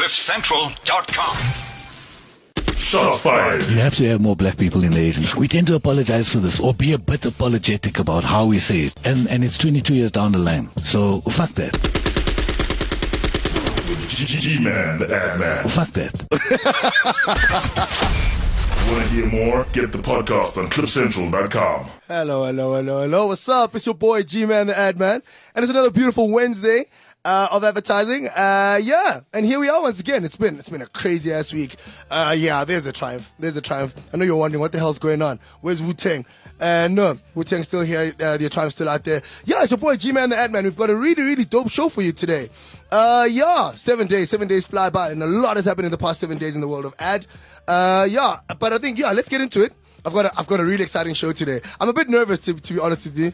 CliffCentral.com. Shots fired. You have to have more black people in the agency. We tend to apologize for this or be a bit apologetic about how we say it. And it's 22 years down the line. So fuck that. G-Man, the ad man. Fuck that. Want to hear more? Get the podcast on CliffCentral.com. Hello. What's up? It's your boy G-Man, the ad man. And it's another beautiful Wednesday of advertising. And here we are once again. It's been a crazy ass week. There's the triumph. I know you're wondering what the hell's going on. Where's Wu-Tang? No, Wu-Tang's still here. The triumph's still out there. Yeah, it's your boy G-Man, the ad man. We've got a really, really dope show for you today. 7 days fly by, and a lot has happened in the past 7 days in the world of ad. But I think, let's get into it. I've got a really exciting show today. I'm a bit nervous to be honest with you.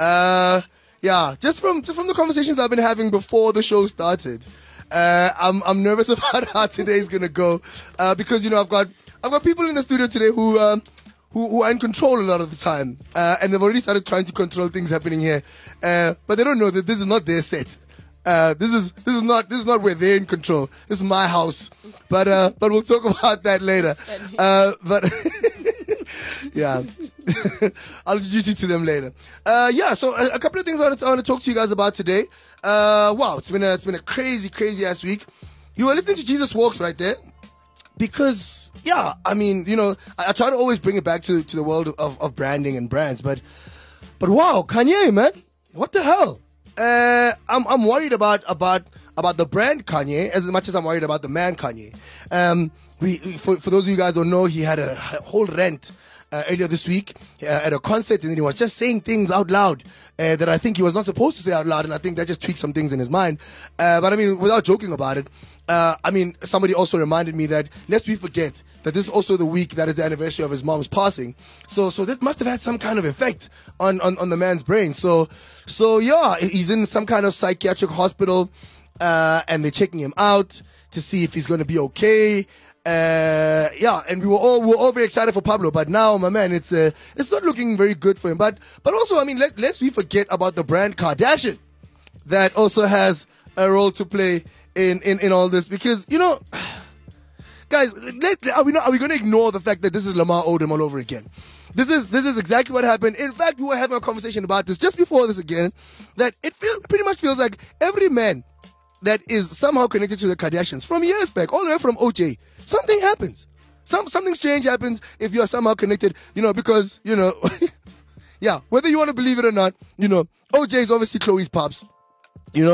Just from the conversations I've been having before the show started. I'm nervous about how today's gonna go. Because, I've got people in the studio today who are in control a lot of the time. And they've already started trying to control things happening here. But they don't know that this is not their set. This is not where they're in control. This is my house. But we'll talk about that later. Yeah. I'll introduce you to them later. So a couple of things I want to talk to you guys about today. It's been a crazy ass week. You were listening to Jesus Walks right there. Because, I try to always bring it back to the world of branding and brands, but wow, Kanye, man, what the hell? I'm worried about the brand Kanye as much as I'm worried about the man Kanye. For those of you guys who don't know, he had a whole rant earlier this week at a concert, and then he was just saying things out loud that I think he was not supposed to say out loud, and I think that just tweaked some things in his mind. But without joking about it, somebody also reminded me that lest we forget that this is also the week that is the anniversary of his mom's passing. So that must have had some kind of effect on the man's brain. So he's in some kind of psychiatric hospital, and they're checking him out to see if he's going to be okay. And we were all very excited for Pablo, but now, my man, it's not looking very good for him. But also, lest we forget about the brand Kardashian that also has a role to play in all this, because guys, are we going to ignore the fact that this is Lamar Odom all over again? This is exactly what happened. In fact, we were having a conversation about this just before this again, that it pretty much feels like every man that is somehow connected to the Kardashians from years back, all the way from OJ, something happens. Something strange happens if you are somehow connected, because, whether you want to believe it or not, OJ is obviously Chloe's pops. And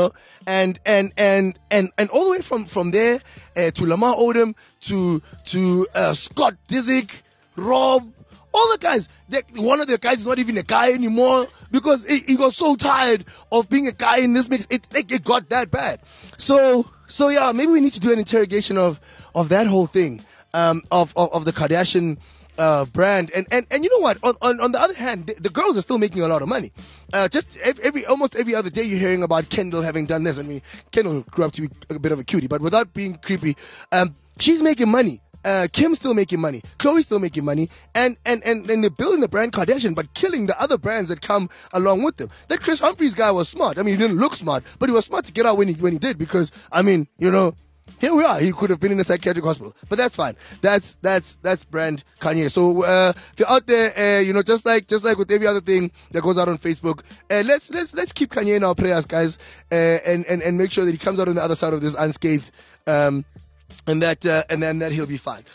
all the way from there to Lamar Odom to Scott Disick, Rob, all the guys. One of the guys is not even a guy anymore because he got so tired of being a guy in this mix. It got that bad. So maybe we need to do an interrogation of that whole thing, of the Kardashian brand. And you know what? On the other hand, the girls are still making a lot of money. Just almost every other day you're hearing about Kendall having done this. Kendall grew up to be a bit of a cutie, but without being creepy, she's making money. Kim's still making money. Chloe's still making money. And they're building the brand Kardashian, but killing the other brands that come along with them. That Chris Humphries guy was smart. He didn't look smart, but he was smart to get out when he did, because, here we are. He could have been in a psychiatric hospital, but that's fine. That's brand Kanye. So, if you're out there, just like with every other thing that goes out on Facebook, let's keep Kanye in our prayers, guys, and make sure that he comes out on the other side of this unscathed, and that he'll be fine.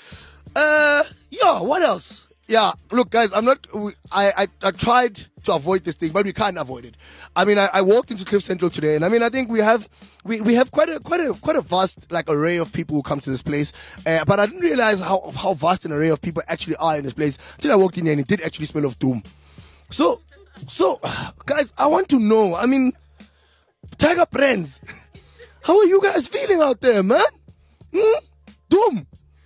What else? Yeah, look, guys, I tried to avoid this thing, but we can't avoid it. I walked into Cliff Central today, and I think we have quite a vast array of people who come to this place. But I didn't realize how vast an array of people actually are in this place until I walked in here, and it did actually smell of doom. So guys, I want to know. Tiger Brands, how are you guys feeling out there, man? Doom.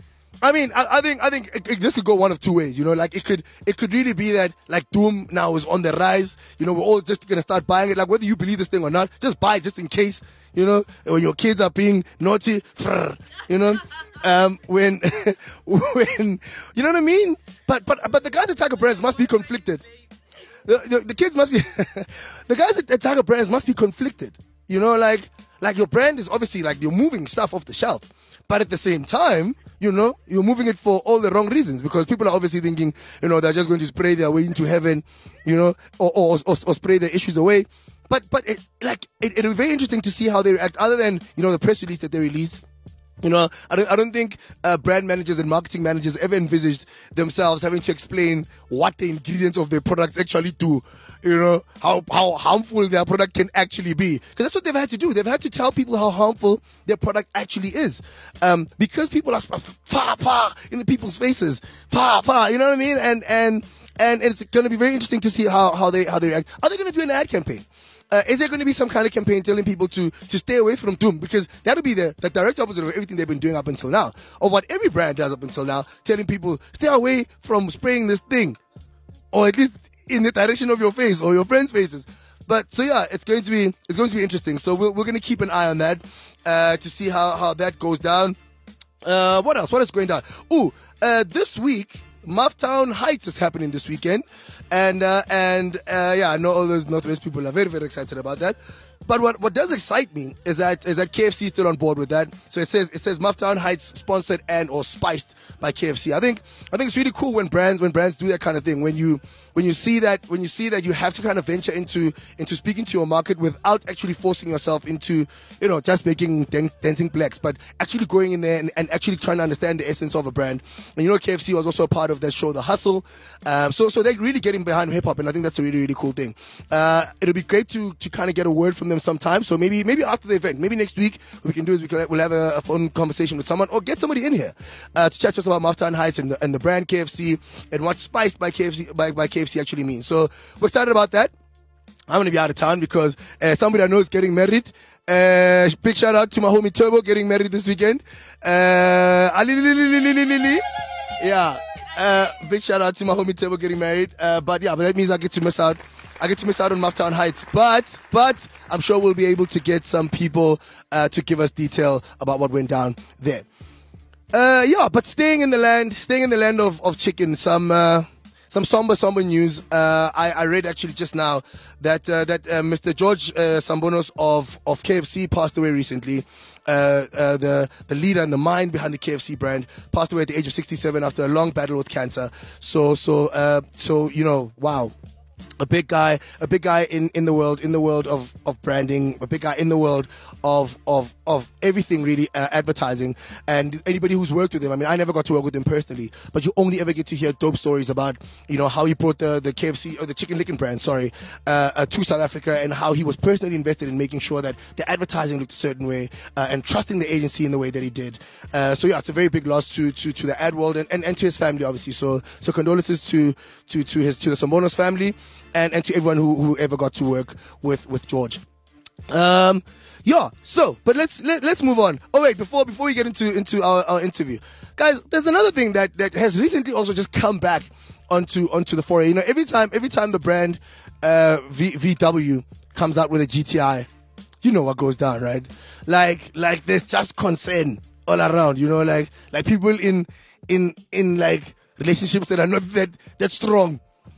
I think this could go one of two ways, it could really be that doom now is on the rise, we're all just gonna start buying it, whether you believe this thing or not, just buy it just in case, when your kids are being naughty, when you know what I mean? But the guys at Tiger Brands must be conflicted. The kids must be, the guys at Tiger Brands must be conflicted, like your brand is obviously like you're moving stuff off the shelf. But at the same time, you're moving it for all the wrong reasons, because people are obviously thinking, they're just going to spray their way into heaven, or spray their issues away. But it'll be very interesting to see how they react, other than, the press release that they released. I don't think brand managers and marketing managers ever envisaged themselves having to explain what the ingredients of their products actually do. How harmful their product can actually be. Because that's what they've had to do. They've had to tell people how harmful their product actually is. Because people are far in people's faces. Far, you know what I mean? And it's going to be very interesting to see how they react. Are they going to do an ad campaign? Is there going to be some kind of campaign telling people to stay away from doom? Because that'll be the direct opposite of everything they've been doing up until now. Or what every brand does up until now, telling people, stay away from spraying this thing. Or at least in the direction of your face or your friends' faces. But so yeah, it's going to be interesting. So we're going to keep an eye on that to see how that goes down. What else? What is going down? This week, Mufftown Heights is happening this weekend, and I know all those Northwest people are very, very excited about that. But what does excite me is that KFC is still on board with that. So it says Mufftown Heights sponsored and or spiced by KFC. I think it's really cool when brands do that kind of thing. When you see that you have to kind of venture into speaking to your market without actually forcing yourself into just making dancing blacks, but actually going in there and actually trying to understand the essence of a brand. And KFC was also a part of that show, The Hustle. So they're really getting behind hip hop, and I think that's a really, really cool thing. It'll be great to kind of get a word from them sometime. So maybe after the event, maybe next week, what we can do is we'll have a phone conversation with someone, or get somebody in here to chat to us about Mufftown Heights and the brand KFC and what spiced by KFC by KFC actually means. So we're excited about that. I'm going to be out of town because somebody I know is getting married. Big shout out to my homie Turbo getting married this weekend. Big shout out to my homie Turbo getting married. But that means I get to miss out. I get to miss out on Mufftown Heights, but I'm sure we'll be able to get some people to give us detail about what went down there. But staying in the land of chicken, some somber news. I read actually just now that Mr. George Sambonos of KFC passed away recently. The leader and the mind behind the KFC brand passed away at the age of 67 after a long battle with cancer. So wow. A big guy in the world of branding, a big guy in the world of everything really, advertising. And anybody who's worked with him, I mean, I never got to work with him personally, but you only ever get to hear dope stories about, how he brought the KFC or the Chicken Licken brand, to South Africa, and how he was personally invested in making sure that the advertising looked a certain way, and trusting the agency in the way that he did. It's a very big loss to the ad world and to his family, obviously. So condolences to the Sambonos family. And to everyone who ever got to work with George. But let's move on. Oh wait, before we get into our interview, guys, there's another thing that has recently also just come back onto the foray. Every time the brand VW comes out with a GTI, what goes down, right? Like there's just concern all around. Like people in like relationships that are not that strong.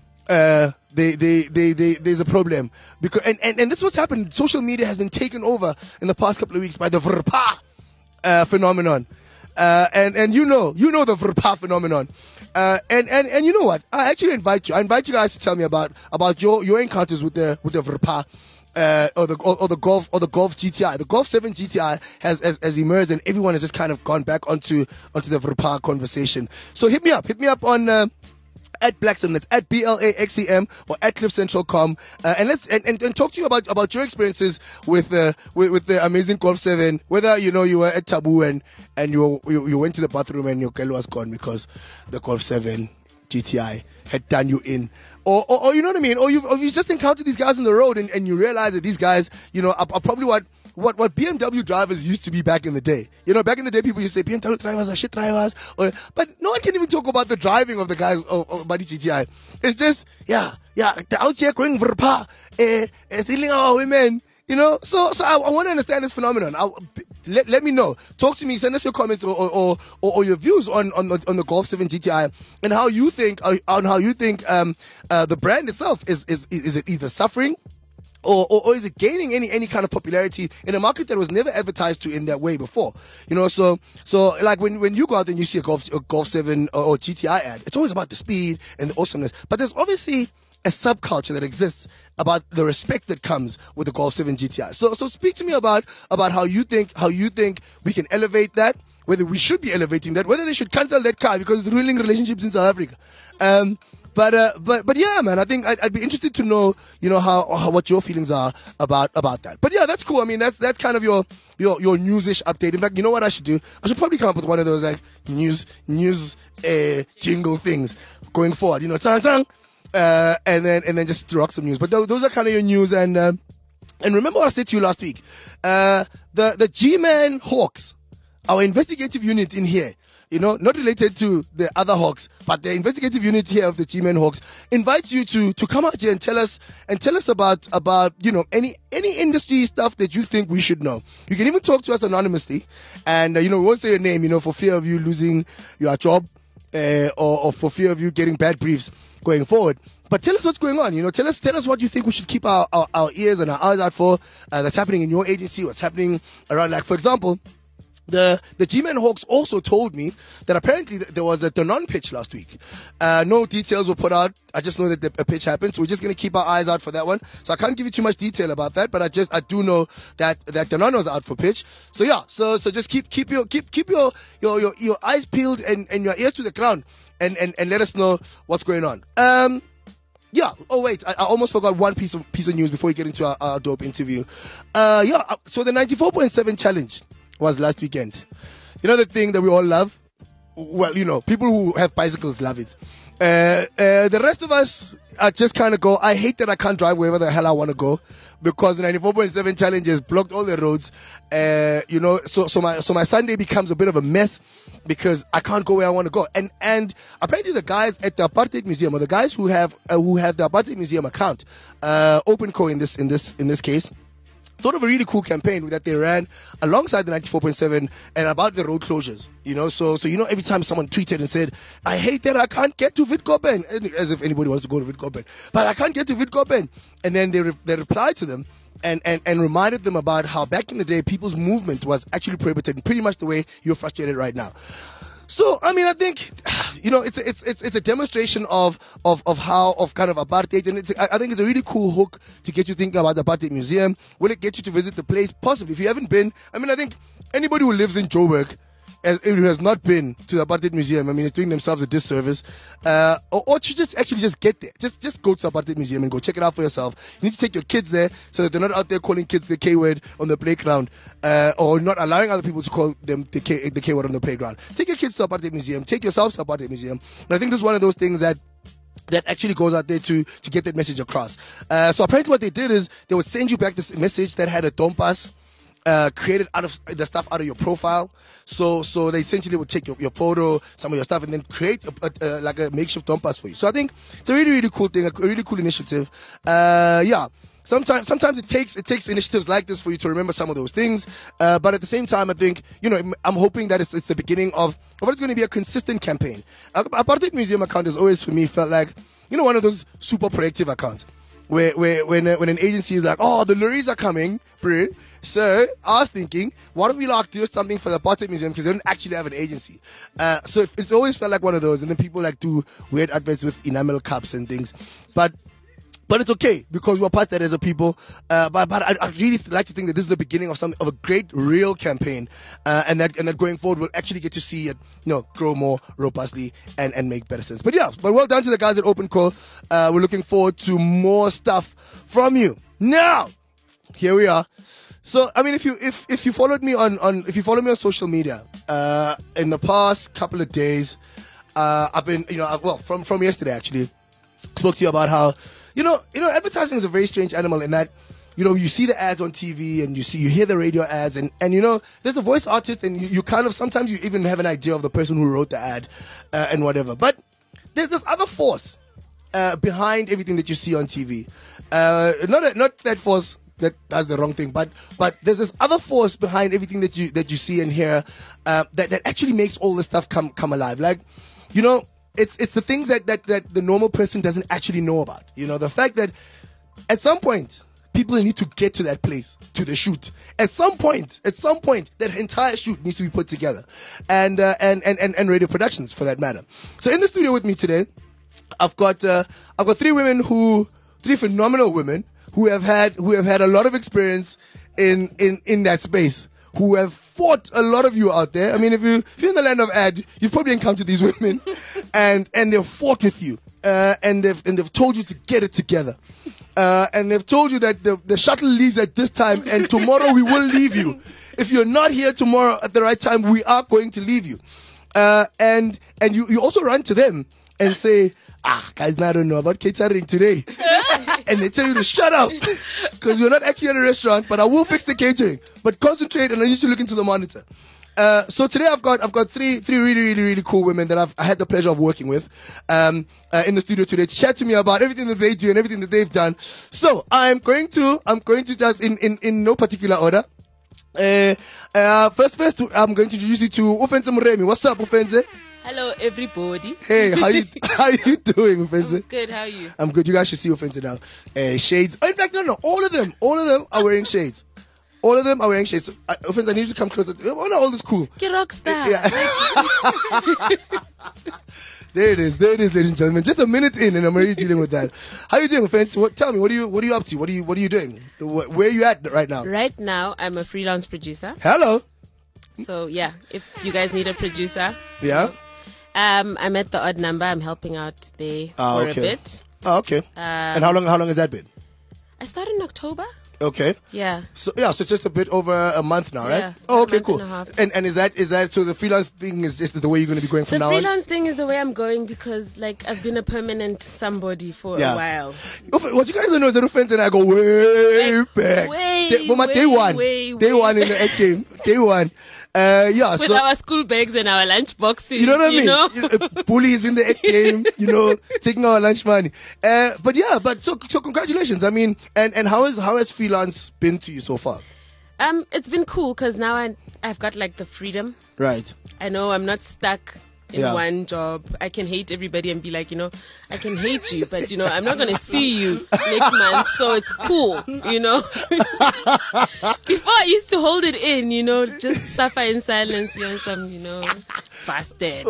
There's a problem because and this is what's happened. Social media has been taken over in the past couple of weeks by the VRPA phenomenon, and the VRPA phenomenon, and you know what? I actually invite you guys to tell me about your encounters with the VRPA. Or the Golf GTI. The Golf 7 GTI has emerged, and everyone has just kind of gone back onto the VRPA conversation. So hit me up on at Blaxem, that's at BLAXEM, or at CliffCentral.com, and let's talk to you about your experiences with the amazing Golf 7. Whether you were at Taboo and you went to the bathroom and your girl was gone because the Golf 7 GTI had done you in, or you know what I mean, or you just encountered these guys on the road and you realize that these guys are probably what BMW drivers used to be back in the day. Back in the day, people used to say BMW drivers are shit drivers, but no one can even talk about the driving of the guys of Buddy GTI. It's just, they're out here going VRPA, stealing our women, So I want to understand this phenomenon. Let me know. Talk to me. Send us your comments or your views on the Golf 7 GTI and how you think the brand itself is it either suffering or is it gaining any kind of popularity in a market that was never advertised to in that way before? So like when you go out and you see a Golf 7 or GTI ad, it's always about the speed and the awesomeness. But there's obviously a subculture that exists about the respect that comes with the Golf 7 GTI. So speak to me about how you think we can elevate that, whether we should be elevating that, whether they should cancel that car because it's ruining relationships in South Africa. But yeah, man, I think I'd be interested to know, how what your feelings are about that. But yeah, that's cool. I mean, that's kind of your news-ish update. In fact, you know what I should do? I should probably come up with one of those like news jingle things going forward. Tsang, and then just rock some news. But those are kind of your news. And remember what I said to you last week. The G-Man Hawks, our investigative unit in here, not related to the other Hawks, but the investigative unit here of the G-Men Hawks invites you to come out here and tell us about any industry stuff that you think we should know. You can even talk to us anonymously, and we won't say your name, for fear of you losing your job, or for fear of you getting bad briefs going forward. But tell us what's going on. Tell us what you think we should keep our ears and our eyes out for. That's happening in your agency. What's happening around, like, for example. The G-Men Hawks also told me that apparently there was a Danone pitch last week. No details were put out. I just know that a pitch happened, so we're just going to keep our eyes out for that one. So I can't give you too much detail about that, but I do know that Danone was out for pitch. So yeah, so just keep your eyes peeled and your ears to the ground and let us know what's going on. Yeah. Oh wait, I almost forgot one piece of news before we get into our dope interview. So the 94.7 challenge was last weekend. The thing that we all love? Well, people who have bicycles love it. The rest of us are just kind of go, I hate that I can't drive wherever the hell I want to go because the 94.7 challenge has blocked all the roads. So my Sunday becomes a bit of a mess because I can't go where I want to go. And apparently the guys at the Apartheid Museum, or the guys who have the Apartheid Museum account, OpenCo in this case, sort of a really cool campaign that they ran alongside the 94.7 and about the road closures. So every time someone tweeted and said, I hate that I can't get to Witkoppen, as if anybody wants to go to Witkoppen, but I can't get to Witkoppen. And then they replied to them and reminded them about how back in the day people's movement was actually prohibited in pretty much the way you're frustrated right now. So, I mean, I think, it's a demonstration of kind of apartheid, and I think it's a really cool hook to get you thinking about the Apartheid Museum. Will it get you to visit the place? Possibly. If you haven't been, I mean, I think anybody who lives in Joburg who has not been to the Apartheid Museum, I mean, it's doing themselves a disservice. Or to just get there. Just go to the Apartheid Museum and go check it out for yourself. You need to take your kids there so that they're not out there calling kids the K word on the playground, or not allowing other people to call them the K word on the playground. Take your kids to the Apartheid Museum. Take yourselves to the Apartheid Museum. And I think this is one of those things that actually goes out there to get that message across. So apparently what they did is they would send you back this message that had a dompas created out of the stuff out of your profile. So they essentially would take your photo, some of your stuff, and then create like a makeshift dompas for you. So I think it's a really, really cool thing, a really cool initiative. Sometimes it takes initiatives like this for you to remember some of those things. But at the same time, I think, I'm hoping that it's the beginning of what is going to be a consistent campaign. Apartheid Museum account has always, for me, felt like, one of those super proactive accounts. Where when an agency is like, oh, the lorries are coming, bro. So I was thinking, what if we do something for the Apartheid Museum because they don't actually have an agency? So it's always felt like one of those, and then people do weird adverts with enamel cups and things, but it's okay because we're part of that as a people. But I really like to think that this is the beginning of a great real campaign, and that going forward we'll actually get to see it, grow more robustly and make better sense. But well done to the guys at OpenCo. We're looking forward to more stuff from you. Now, here we are. So I mean, if you followed me on social media in the past couple of days, I've been from yesterday actually spoke to you about how advertising is a very strange animal in that you see the ads on TV and you hear the radio ads and there's a voice artist and you kind of sometimes you even have an idea of the person who wrote the ad and whatever, but there's this other force behind everything that you see on TV. Not that force that does the wrong thing, but there's this other force behind everything that you see and hear that actually makes all this stuff come alive. Like, it's the things that the normal person doesn't actually know about. The fact that at some point people need to get to that place, to the shoot. At some point, that entire shoot needs to be put together, and radio productions for that matter. So in the studio with me today, I've got three phenomenal women who have had a lot of experience in that space, who have fought a lot of you out there. I mean, if you're in the land of ad, you've probably encountered these women, and they've fought with you, and they've told you to get it together, and they've told you that the shuttle leaves at this time, and tomorrow we will leave you. If you're not here tomorrow at the right time, we are going to leave you. And you also run to them and say, guys, now I don't know about catering today. And they tell you to shut up, because we're not actually at a restaurant, but I will fix the catering. But concentrate, and I need to look into the monitor. So today I've got three really cool women that I had the pleasure of working with in the studio today to chat to me about everything that they do and everything that they've done. So I'm going to just in no particular order. First I'm going to introduce you to Ufenze Muremi. What's up, Ufenze? Hello, everybody. Hey, how you doing, Ufenze? I'm good. How are you? I'm good. You guys should see Ufenze now. Shades. Oh, in fact, no. All of them are wearing shades. All of them are wearing shades. Ufenze, I need you to come closer. Oh no, all this cool. You're rock star. Yeah. There it is, ladies and gentlemen. Just a minute in, and I'm already dealing with that. How you doing, Ufenze? Tell me, what are you up to? What are you doing? Where are you at right now? Right now, I'm a freelance producer. Hello. So yeah, if you guys need a producer. Yeah. I'm at the Odd Number. I'm helping out there for a bit. Oh, okay. And how long has that been? I started in October. Okay. Yeah. So it's just a bit over a month now, right? Yeah. Oh, okay, cool. And is that so? The freelance thing is the way you're going to be going from now on? The freelance thing is the way I'm going, because I've been a permanent somebody for a while. What you guys don't know is that Ufenze and I go way back. Day one in the egg game. Day one. With our school bags and our lunch boxes. You know what I mean? Bullies in the egg game, taking our lunch money. So congratulations. I mean, and how has freelance been to you so far? It's been cool, because now I've got the freedom. Right. I know I'm not stuck in one job. I can hate everybody and be like, I can hate you, but I'm not going to see you next month, so it's cool, Before I used to hold it in, just suffer in silence, be on some, fasted,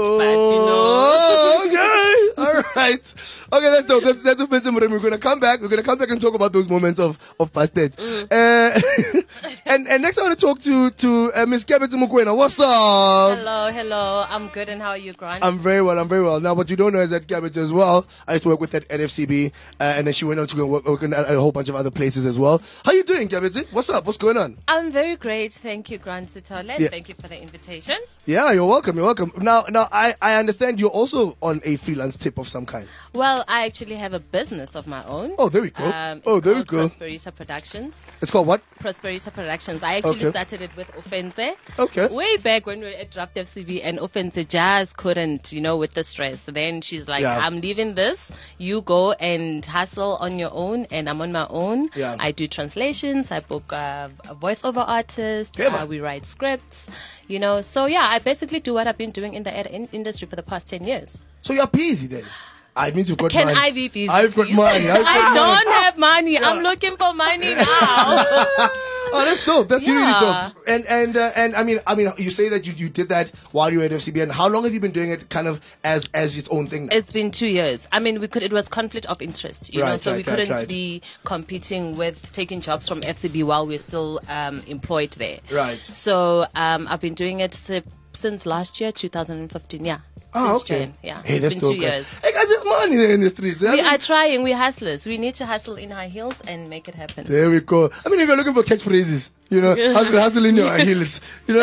okay. All right. Okay, that's dope. That's a bit. We're going to come back. We're going to come back and talk about those moments of fasted. And next I want to talk to Miss Kebetse Mukwena. What's up? Hello. I'm good, and how are you, Grant? I'm very well. Now, what you don't know is that Kebetse as well, I used to work with at FCB, and then she went on to go work in a whole bunch of other places as well. How you doing, Kebetse? What's up? What's going on? I'm very great. Thank you, Grant Sitole. Yeah. Thank you for the invitation. Yeah, you're welcome. Now, I understand you're also on a freelance tip of some kind. Well, I actually have a business of my own. Oh, there we go. There we go. Prosperita Productions. It's called what? Prosperita Productions. I actually started it with Ufenze. Okay. Way back when we were at Draft FCB, and Ufenze just couldn't, with the stress. So then she's like, I'm leaving this. You go and hustle on your own, and I'm on my own. Yeah. I do translations. I book a voiceover artist. We write scripts. So I basically do what I've been doing in the ad industry for the past 10 years. So you're busy then? I mean, you've got money. Can I be busy? I've got money. I don't have money. Yeah. I'm looking for money now. Oh, that's dope. That's really dope. And I mean, you say that you did that while you were at FCB. And how long have you been doing it, kind of as its own thing now? It's been 2 years. I mean, it was conflict of interest, you know, so we couldn't be competing with taking jobs from FCB while we're still employed there. Right. So I've been doing it since last year, 2015. Yeah. Oh, okay. June. Yeah. Hey, that's it's been 2 dope, years. Hey, guys, there's money there in the streets. We are trying. We're hustlers. We need to hustle in high heels and make it happen. There we go. I mean, if you're looking for catchphrases, hustle in your high heels.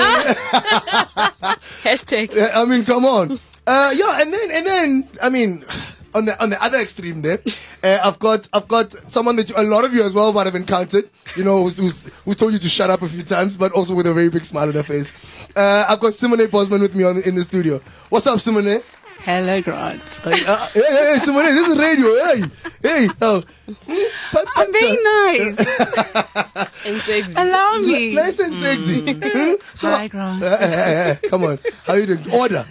Hashtag. I mean, come on. And then, I mean, on the other extreme there, I've got someone that a lot of you as well might have encountered, who's told you to shut up a few times, but also with a very big smile on her face. I've got Simone Bosman with me in the studio. What's up, Simone? Hello, Grant. Hey, Simone, this is radio. Hey. Oh. I'm being nice. And sexy. Allow me. Nice and sexy. Hi, Grant. Hey, come on. How you doing? Order.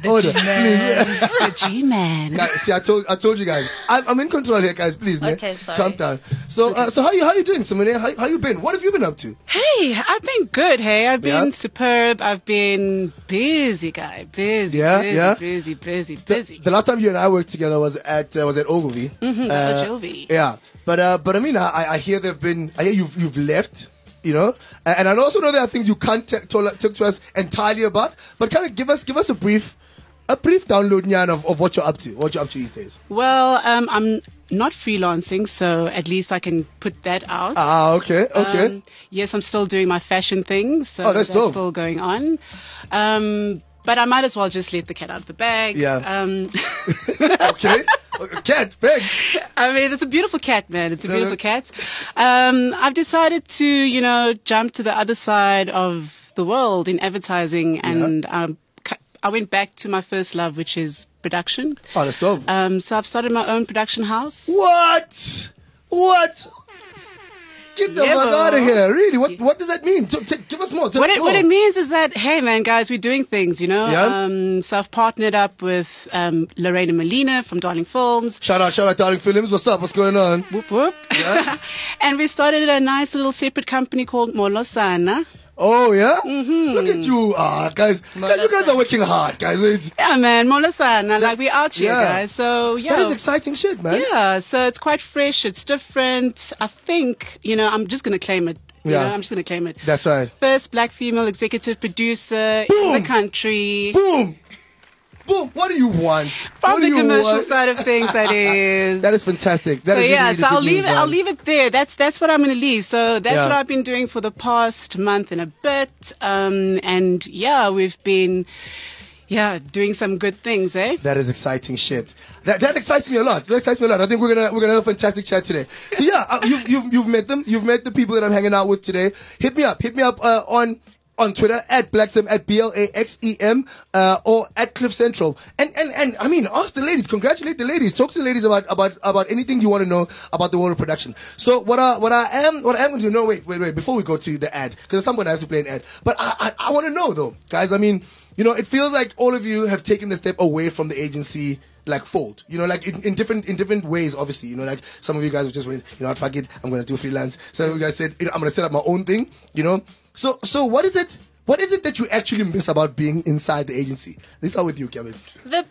The G-Man. Guys, see, I told you guys. I'm in control here, guys. Please, man. Okay, sorry. Calm down. So how you doing, Simone? How you been? What have you been up to? Hey, I've been good. Hey, I've been Yeah. superb. I've been busy, guy. Busy. Yeah. Busy. The last time you and I worked together was at Ogilvy. Ogilvy. Yeah, but I mean, I hear you've left, you know, and I also know there are things you can't talk to us entirely about. But kind of give us a brief download, Nyan, of what you're up to. What you're up to these days. Well, I'm not freelancing, so at least I can put that out. Okay. Yes, I'm still doing my fashion thing, so that's dope. still going on. But I might as well just let the cat out of the bag. Yeah. Okay. Cat, bag. I mean, it's a beautiful cat, man. It's a beautiful cat. I've decided to, jump to the other side of the world in advertising, and I went back to my first love, which is production. Oh, that's dope. So I've started my own production house. What? Get the fuck out of here. Really? What does that mean? Give us more. What it means is that, hey, man, guys, we're doing things, Yeah. So I've partnered up with Lorena Molina from Darling Films. Shout out, Darling Films. What's up? What's going on? Whoop, whoop. Yeah. And we started a nice little separate company called Molosana. Oh, yeah? Mm-hmm. Look at you. Guys, you guys are working hard, guys. Yeah, man, Molosana. Like, we're out here, Yeah. guys. So, yeah. That is exciting shit, man. Yeah, so it's quite fresh. It's different. I think, I'm just going to claim it. I'm just going to claim it. That's right. First black female executive producer in the country. Boom. What do you want? From the commercial side of things, that is. That is fantastic. That So is yeah, really so I'll good leave news, it. man. I'll leave it there. That's what I'm going to leave. So that's Yeah. what I've been doing for the past month and a bit. And yeah, we've been doing some good things, eh? That is exciting shit. That excites me a lot. I think we're gonna have a fantastic chat today. So yeah, you've met them. You've met the people that I'm hanging out with today. Hit me up on Twitter at Blaxem, at BLAXEM, or at Cliff Central. And I mean, ask the ladies, congratulate the ladies, talk to the ladies about anything you want to know about the world of production. So what I am going to know, wait, before we go to the ad, because at some point I have to play an ad. But I want to know though, guys, I mean, it feels like all of you have taken the step away from the agency, like fold, like in different ways, obviously, like some of you guys have just went, fuck it, I'm going to do freelance. Some of you guys said, I'm going to set up my own thing, So what is it that you actually miss about being inside the agency? Let's start with you, Kevin. The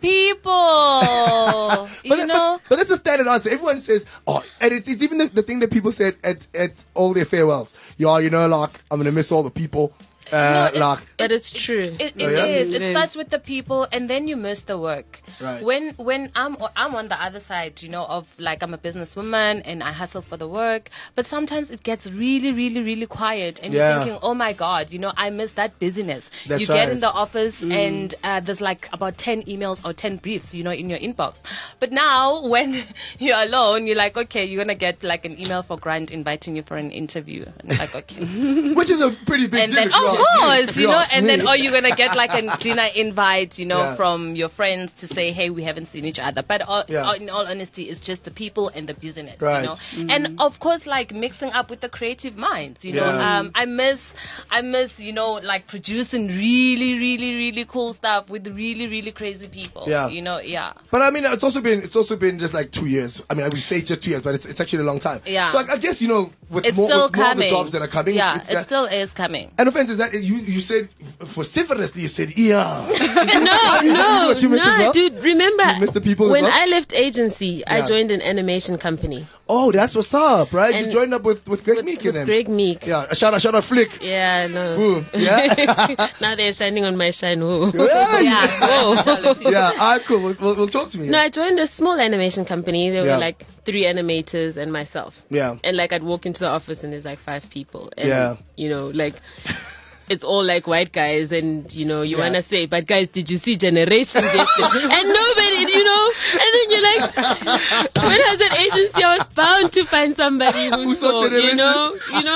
people. But that's the standard answer. Everyone says, and it's even the thing that people said at all their farewells. I'm going to miss all the people. But it's true. It yeah? is. It starts with the people, and then you miss the work. Right. When I'm on the other side, of like I'm a businesswoman and I hustle for the work, but sometimes it gets really, really, really quiet, and you're thinking, oh my God, I miss that busyness. That's you get right. in the office and there's like about 10 emails or 10 briefs, in your inbox. But now when you're alone, you're like, okay, you're gonna get like an email for Grant inviting you for an interview, and like, okay. Which is a pretty big And deal. then, if you ask and me. then, you're going to get like a dinner invite, from your friends to say, hey, we haven't seen each other. But in all honesty, it's just the people and the business, Right. And of course, like mixing up with the creative minds, Yeah. I miss, like producing really, really, really cool stuff with really, really crazy people, Yeah. But I mean, it's also been just like 2 years. I mean, I would say just 2 years, but it's actually a long time. Yeah. So I guess, with It's more still of the coming. jobs that are coming. Yeah, it's it still is coming. And offense is that you said vociferously, you said, yeah. No, You missed as well? dude, remember You missed the people as when well? I left agency, I Yeah. joined an animation company. Oh, that's what's up, right? You And joined up with Greg Meek and With them. Greg Meek. Yeah, shout out Flick. Yeah, no. Boom. Yeah. Now they're shining on my shine. Whoa. Yeah. Whoa. Yeah, alright, cool. We'll talk to me. No, I joined a small animation company. There Yeah. were like 3 animators and myself. Yeah. And like I'd walk into the office and there's like 5 people. And, Yeah. like it's all like white guys and, you Yeah. want to say, but guys, did you see generations yesterday? And nobody, then you're like, when I was at agency, I was bound to find somebody who saw, you know.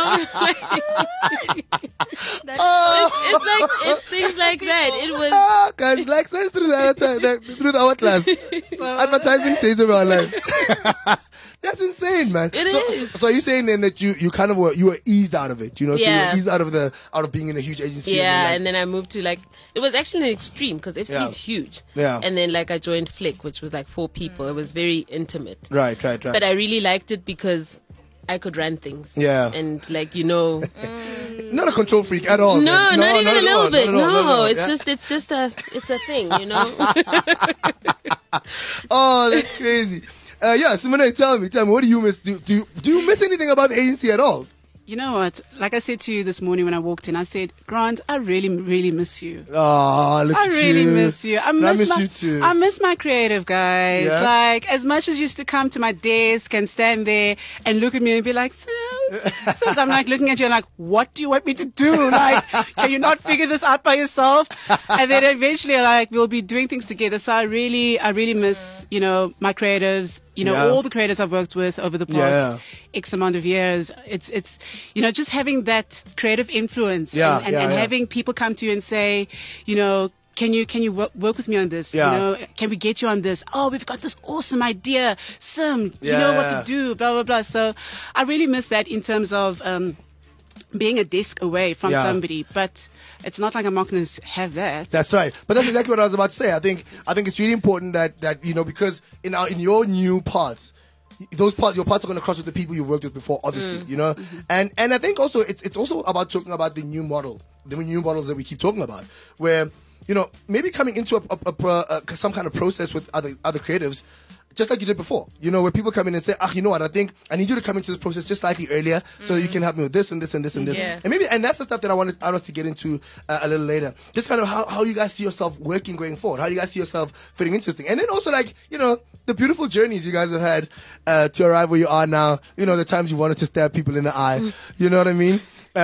It's things like that. It was guys, like science through the hourglass. Advertising stays over our lives. That's insane, man. So you're saying then that you kind of were eased out of it, you know? Yeah. So you were eased out of being in a huge agency. Yeah, and then I moved to it was actually an extreme because FC is huge. Yeah. And then I joined Flick, which was 4 people. It was very intimate. Right. But I really liked it because I could run things. Yeah. And not a control freak at all. No, man. not even a little bit. No, Yeah. it's a thing, you know. Oh, that's crazy. Simone, tell me, what do you miss? Do you miss anything about the agency at all? You know what? Like I said to you this morning when I walked in, I said, Grant, I really, really miss you. Oh, look at you. I really miss you. I miss you too. I miss my creative guys. Yeah? As much as you used to come to my desk and stand there and look at me and be like, Sim. I'm looking at you and what do you want me to do? Can you not figure this out by yourself? And then eventually we'll be doing things together. So I really miss, my creatives, all the creators I've worked with over the past X amount of years. It's just having that creative influence and having people come to you and say, can you work with me on this? Can we get you on this? Oh, we've got this awesome idea. Sim, you know what to do, blah, blah, blah. So I really miss that in terms of being a desk away from somebody. But it's not like I'm not going to have that. That's right. But that's exactly what I was about to say. I think it's really important that because in your new paths, your paths are going to cross with the people you've worked with before, obviously, Mm-hmm. And I think also it's also about talking about the new models that we keep talking about, where maybe coming into some kind of process with other creatives, just like you did before, where people come in and say, you know what, I think I need you to come into this process just slightly earlier so you can help me with this and this and this and this. Yeah. And that's the stuff that I want us to get into a little later. Just kind of how you guys see yourself working going forward. How do you guys see yourself fitting into this thing? And then also the beautiful journeys you guys have had to arrive where you are now. The times you wanted to stab people in the eye. You know what I mean?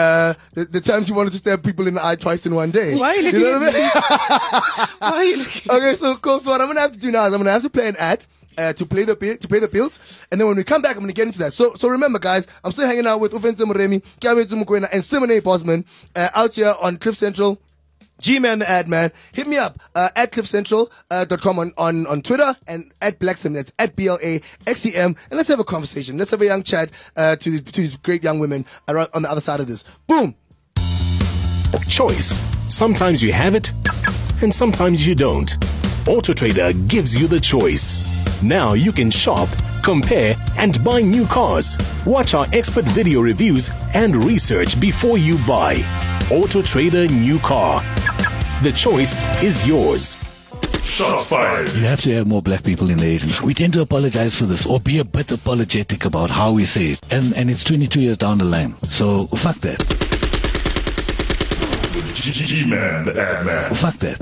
The times you wanted to stab people in the eye twice in one day. Why are you looking know what I mean? Why are you looking Okay, so cool. So what I'm going to have to do now is I'm going to have to play an ad. To pay the bills, and then when we come back, I'm going to get into that. So remember, guys, I'm still hanging out with Ufense Muremi, Kiawe Mukwena, and Simone Bosman out here on Cliff Central. G-Man the ad man. Hit me up at cliffcentral.com on Twitter and at Blaxem. That's at BLAXEM. And let's have a conversation. Let's have a young chat to these great young women around on the other side of this. Boom. Choice. Sometimes you have it, and sometimes you don't. AutoTrader gives you the choice. Now you can shop, compare, and buy new cars. Watch our expert video reviews and research before you buy. AutoTrader New Car. The choice is yours. Shots fired. You have to have more black people in the agency. We tend to apologize for this or be a bit apologetic about how we say it. And it's 22 years down the line. So fuck that. G-Man the ad man. Fuck that.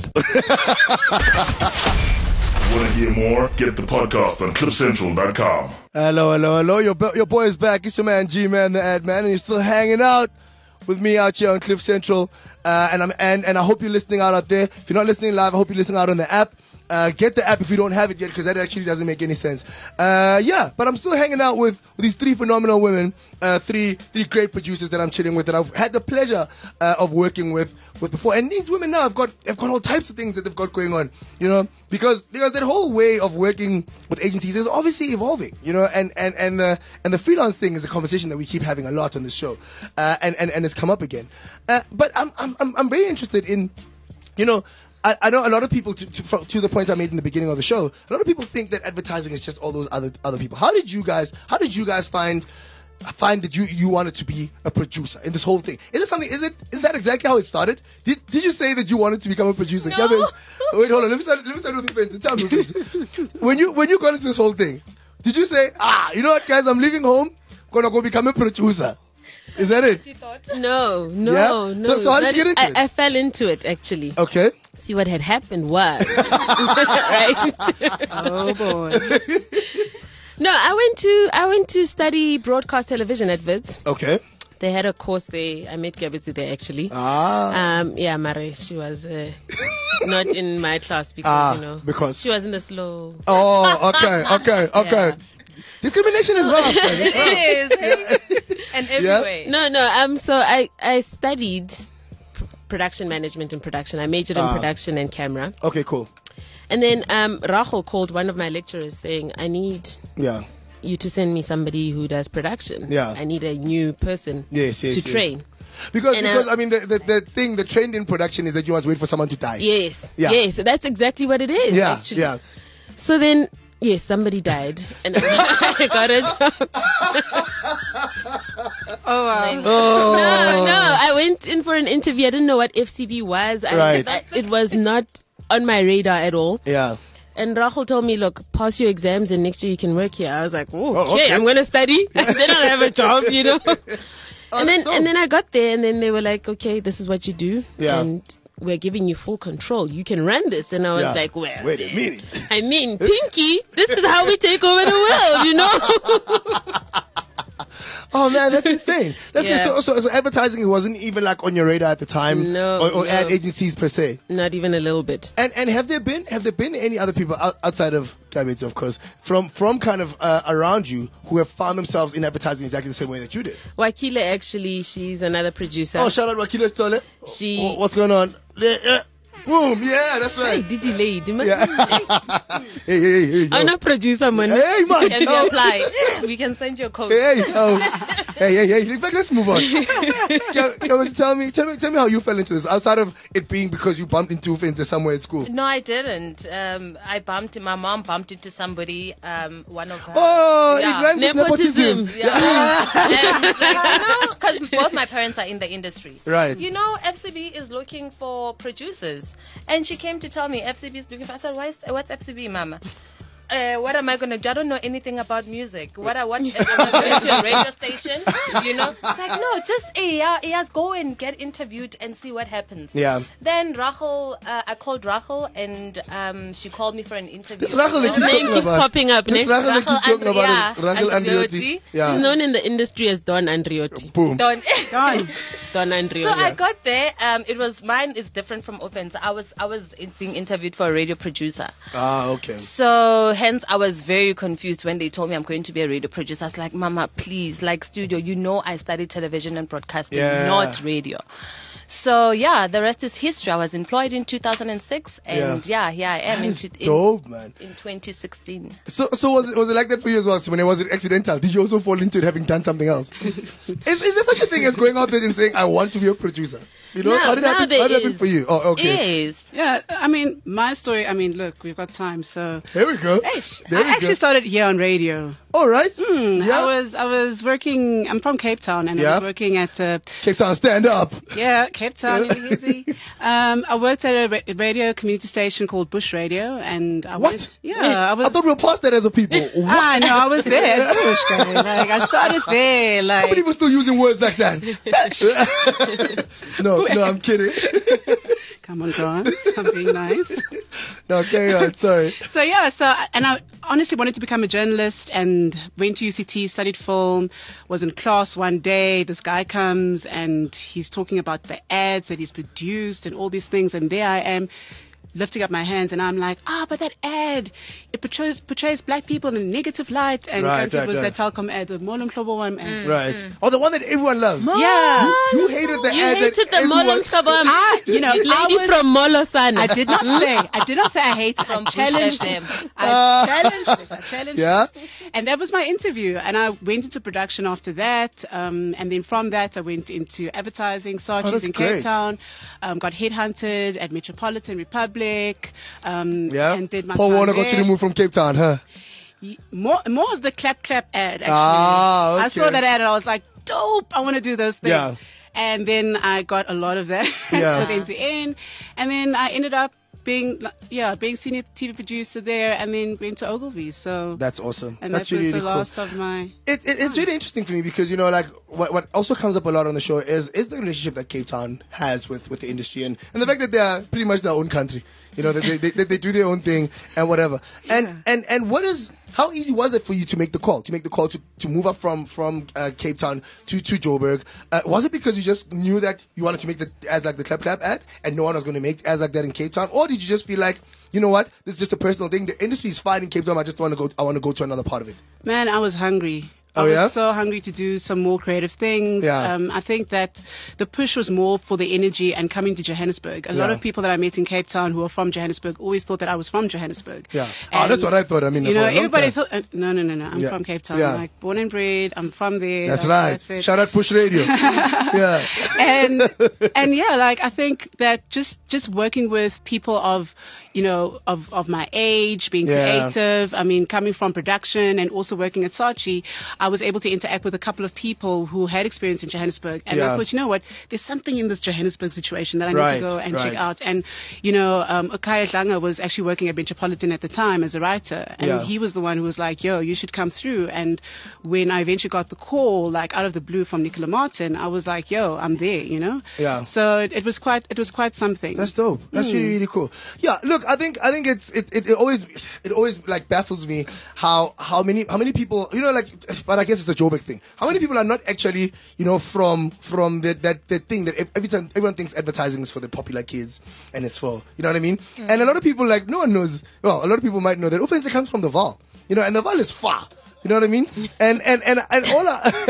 Want to hear more? Get the podcast on cliffcentral.com. Hello. Your boy is back. It's your man G-Man the ad man, and you're still hanging out with me out here on Cliff Central. And I hope you're listening out there. If you're not listening live, I hope you're listening out on the app. Get the app if you don't have it yet, because that actually doesn't make any sense. But I'm still hanging out with these 3 phenomenal women, three great producers that I'm chilling with, that I've had the pleasure of working with before. And these women now have got all types of things that they've got going on, because that whole way of working with agencies is obviously evolving, and the freelance thing is a conversation that we keep having a lot on this show, and it's come up again. But I'm very interested in, I know a lot of people, to the point I made in the beginning of the show, a lot of people think that advertising is just all those other people. How did you guys find that you wanted to be a producer in this whole thing? Is that exactly how it started? Did you say that you wanted to become a producer? No. Wait, hold on. Let me start with Vincent. Tell me, please. When you got into this whole thing, did you say, you know what, guys, I'm leaving home, gonna go become a producer? Is that it? No. Yeah? So how did you get into it? I fell into it, actually. Okay. See, what had happened was, right? Oh boy. No, I went to study broadcast television at Wits. Okay. They had a course there. I met Gabitsi there actually. Yeah, Mare, she was not in my class because because she was in the slow. Oh, okay. Yeah. Discrimination is rough. It is. And every way. No. So I studied production management and production. I majored in production and camera. Okay, cool. And then Rachel called one of my lecturers saying, I need you to send me somebody who does production. Yeah. I need a new person to train. Because I mean the trend in production is that you must wait for someone to die. Yes, that's exactly what it is. Actually. Yeah. So then, yes, somebody died, and I got a job. Oh wow! No, I went in for an interview. I didn't know what FCB was. It was not on my radar at all. Yeah. And Rachel told me, look, pass your exams and next year you can work here. I was like, okay, I'm going to study. And then I'll have a job, And then I got there and then they were like, okay, this is what you do. Yeah. And we're giving you full control. You can run this. And I was like, well, wait a minute. I mean, Pinky, this is how we take over the world, Oh man, that's insane. So advertising wasn't even like on your radar at the time, or ad agencies per se. Not even a little bit. And have there been any other people outside of Gabitsi, of course, from kind of around you who have found themselves in advertising exactly the same way that you did? Wakile, actually, she's another producer. Oh, shout out Wakile Stole. What's going on? Boom, yeah, that's right. Didi lady, man. Yeah. hey. I'm not producer, man. Hey, man. Can we apply? We can send you a code. Hey. In fact, let's move on. Tell me how you fell into this, outside of it being because you bumped into somewhere at school. No, I didn't. My mom bumped into somebody, one of her. Oh, it rhymes with nepotism. Because both my parents are in the industry. Right. FCB is looking for producers. And she came to tell me FCB is looking for. I said, what's FCB, Mama? What am I going to do? I don't know anything about music. Am I going to a radio station? It's like, no, just go and get interviewed and see what happens. Yeah. Then Rachel, I called Rachel and she called me for an interview. This Rachel that name keeps popping up. This Rachel that keeps talking about it. Rachel Andriotti. Yeah. She's known in the industry as Don Andriotti. Boom. Don Andriotti. So I got there. Mine is different from Offense. I was being interviewed for a radio producer. Okay. So hence I was very confused when they told me I'm going to be a radio producer. I was like, Mama, please, like studio, I studied television and broadcasting, not radio. So the rest is history. I was employed in 2006 and here I am dope, man. In 2016. So was it like that for you as well? So when it was accidental, did you also fall into it having done something else? is there such a thing as going out there and saying, I want to be a producer? How did that happen for you? Oh, okay. Yes. Yeah, my story, look, we've got time, so. Here we go. I actually started here on radio. All right. I was working, I'm from Cape Town, and I was working at... Cape Town, stand up. Yeah, Cape Town, easy. I worked at a radio community station called Bush Radio, and I What? I thought we were past that as a people. What? I know, I was there at Bush Radio. I started there, How many people still using words like that? No, I'm kidding. Come on, Grant. I'm being nice. No, carry on. Sorry. So I honestly wanted to become a journalist and went to UCT, studied film, was in class one day. This guy comes and he's talking about the ads that he's produced and all these things. And there I am, lifting up my hands, and I'm like, but that ad, it portrays black people in a negative light, and it was that Telkom ad, the Molon Klobo one. Right. Oh, the one that everyone loves. Yeah. You hated the ad. You hated the Molon Klobo. Lady from Molosana. I did not say I hate it. I challenged them. I challenged it. And that was my interview, and I went into production after that, and then from that I went into advertising, Saatchi's in Cape Town, got headhunted at Metropolitan Republic. And did my Paul time Warner got you to move from Cape Town, huh? More of the clap ad, actually. Okay. I saw that ad and I was like, dope, I want to do those things. Yeah. And then I got a lot of that with end to end. And then I ended up being senior TV producer there, and then went to Ogilvy. So that's awesome. And that's that really, was the really last cool. of my... It's really interesting for me because, what also comes up a lot on the show is the relationship that Cape Town has with the industry and the fact that they are pretty much their own country. You know, they do their own thing and whatever. And how easy was it for you to make the call to move up from Cape Town to Joburg? Was it because you just knew that you wanted to make the as like the Clap Clap ad and no one was going to make as like that in Cape Town, or did you just feel like, you know what, this is just a personal thing, the industry is fine in Cape Town, I want to go to another part of it? Man, I was hungry. I was so hungry to do some more creative things. Yeah. I think that the push was more for the energy and coming to Johannesburg. A lot of people that I met in Cape Town who are from Johannesburg always thought that I was from Johannesburg. Yeah. And that's what I thought. I mean, you know, everybody thought, no. I'm from Cape Town. Yeah. I'm like born and bred. I'm from there. That's right. That's it. Shout out Push Radio. Yeah. And yeah, like I think that just working with people of my age, being creative, I mean, coming from production and also working at Saatchi, I was able to interact with a couple of people who had experience in Johannesburg. And I thought, you know what, there's something in this Johannesburg situation that I need to go and check out. And, Okaya Dlanga was actually working at Metropolitan at the time as a writer. And he was the one who was like, yo, you should come through. And when I eventually got the call, like out of the blue from Nicola Martin, I was like, yo, I'm there, you know? Yeah. So it was quite something. That's dope. That's really, really cool. Yeah, look, I think it always like baffles me how many people, you know, like, but I guess it's a Joburg thing. How many people are not actually, you know, from that thing that everyone thinks advertising is for the popular kids and it's for, you know what I mean? And a lot of people, like, no one knows, well, a lot of people might know that Ofense comes from the Val, you know, and the Val is far. You know what I mean? And all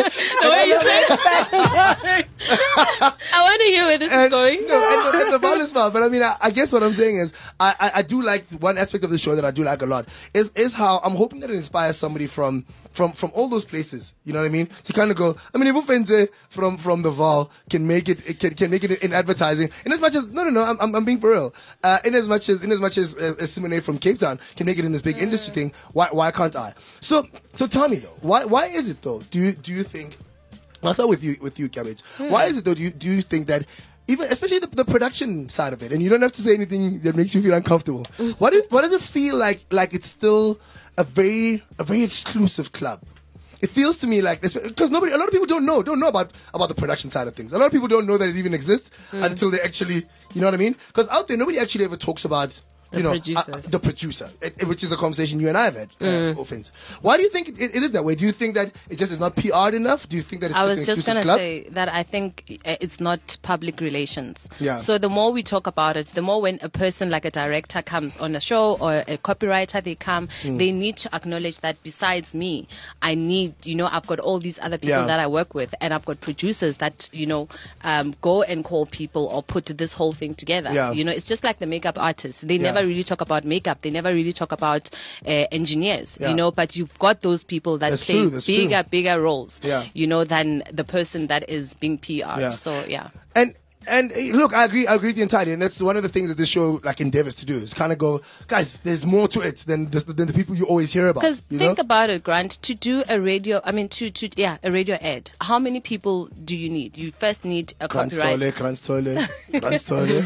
I want to hear where this is going. No, and the Val is far. But I mean, I guess what I'm saying is, I do like one aspect of the show that I do like a lot is how I'm hoping that it inspires somebody from all those places. You know what I mean? To kind of go. I mean, if Ofense from the Val can make it in advertising, in as much as no, I'm being for real. In as much as Simone from Cape Town can make it in this big industry thing, why can't I? So tell me though, why is it though? Do you think? I'll start with you, Cabbage. Why is it though? Do you think that even, especially the production side of it, and you don't have to say anything that makes you feel uncomfortable. What does it feel like it's still a very exclusive club? It feels to me like this because a lot of people don't know about the production side of things. A lot of people don't know that it even exists until they actually, you know what I mean? Because out there, nobody actually ever talks about. The producer, which is a conversation you and I have had. Offense. Why do you think it is that way? Do you think that it just is not PR'd enough? Do you think that it's I just was an just going to say that I think it's not public relations. Yeah. So the more we talk about it, the more when a person like a director comes on a show or a copywriter, they come, they need to acknowledge that besides me, I need, I've got all these other people that I work with, and I've got producers that, go and call people or put this whole thing together. Yeah. It's just like the makeup artists. They never really talk about makeup. They never really talk about engineers, but you've got those people that play bigger roles, than the person that is being PR. Yeah. So, yeah. And look, I agree with you entirely, and that's one of the things that this show like endeavors to do is kind of go, guys, there's more to it than the people you always hear about. Because think about it, Grant, to do a radio, a radio ad. How many people do you need? You first need a copyright. Grant Tole. Yes,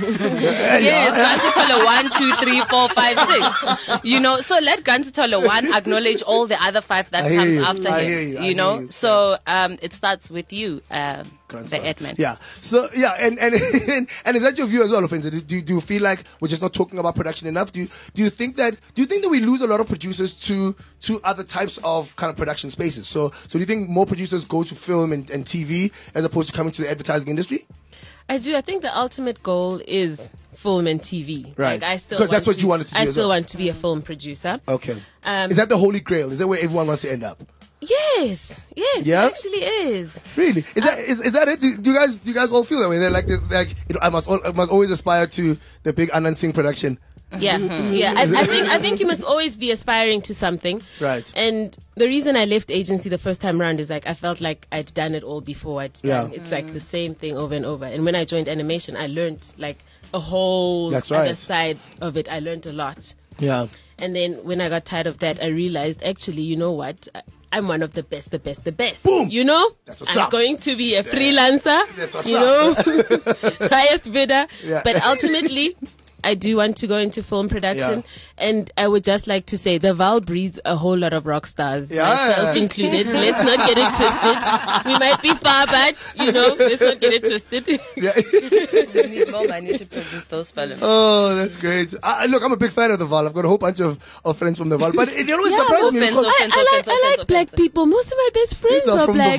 Grant Tole 1, 2, 3, 4, 5, 6. So let Grant Tole 1 acknowledge all the other 5 that comes after him. I hear you. So it starts with you, the admin. Yeah. So and is that your view as well, Offense? Do you feel like we're just not talking about production enough? Do you think that we lose a lot of producers to other types of kind of production spaces? So do you think more producers go to film and TV as opposed to coming to the advertising industry? I do. I think the ultimate goal is film and TV. Right. Because that's what you wanted to do. I still want to be a film producer. Okay. Is that the holy grail? Is that where everyone wants to end up? Yes, yeah? It actually is. Really? Is that it? Do you guys all feel that way? They're like I must always aspire to the big Anand Singh production. Yeah, yeah. I think you must always be aspiring to something. Right. And the reason I left agency the first time around is like I felt like I'd done it all before. It's like the same thing over and over. And when I joined animation, I learned like a whole other side of it. I learned a lot. Yeah. And then when I got tired of that, I realized actually, you know what? I'm one of the best. Boom! That's what's I'm going to be a freelancer. That's what's highest bidder. Yeah. But ultimately, I do want to go into film production, and I would just like to say the Val breeds a whole lot of rock stars, myself included. So let's not get it twisted. We might be far, but let's not get it twisted. We need more money to produce those films. Oh, that's great. Look, I'm a big fan of the Val. I've got a whole bunch of friends from the Val, but it always surprises me. I like black people. Most of my best friends are black.